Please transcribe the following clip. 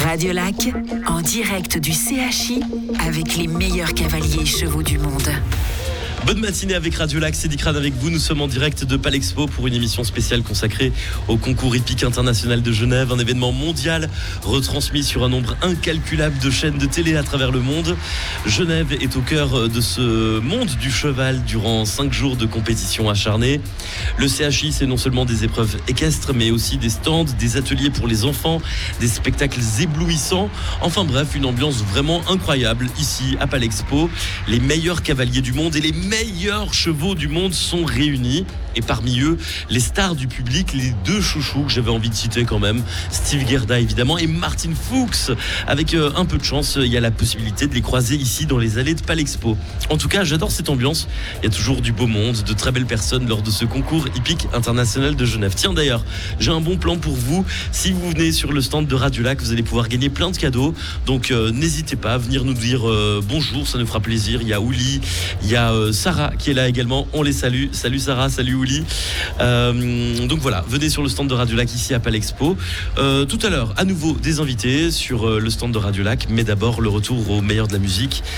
Radiolac, en direct du CHI, avec les meilleurs cavaliers et chevaux du monde. Bonne matinée avec Radiolac, c'est Dikran avec vous. Nous sommes en direct de Palexpo pour une émission spéciale consacrée au concours hippique international de Genève, un événement mondial retransmis sur un nombre incalculable de chaînes de télé à travers le monde. Genève est au cœur de ce monde du cheval durant 5 jours de compétition acharnée. Le CHI, c'est non seulement des épreuves équestres, mais aussi des stands, des ateliers pour les enfants, des spectacles éblouissants. Enfin bref, une ambiance vraiment incroyable ici à Palexpo. Les meilleurs cavaliers du monde et les meilleurs chevaux du monde sont réunis. Et parmi eux, les stars du public, les 2 chouchous que j'avais envie de citer quand même, Steve Gerda évidemment et Martin Fuchs. Avec un peu de chance, il y a la possibilité de les croiser ici dans les allées de Palexpo. En tout cas, j'adore cette ambiance. Il y a toujours du beau monde, de très belles personnes lors de ce concours hippique international de Genève. Tiens d'ailleurs, j'ai un bon plan pour vous. Si vous venez sur le stand de Radiolac, vous allez pouvoir gagner plein de cadeaux. Donc n'hésitez pas à venir nous dire bonjour, ça nous fera plaisir. Il y a Ouli, il y a Sarah qui est là également. On les salue. Salut Sarah, salut Ouli. Donc voilà, venez sur le stand de Radiolac ici à Palexpo. Tout à l'heure, à nouveau des invités sur le stand de Radiolac, mais d'abord le retour au meilleur de la musique.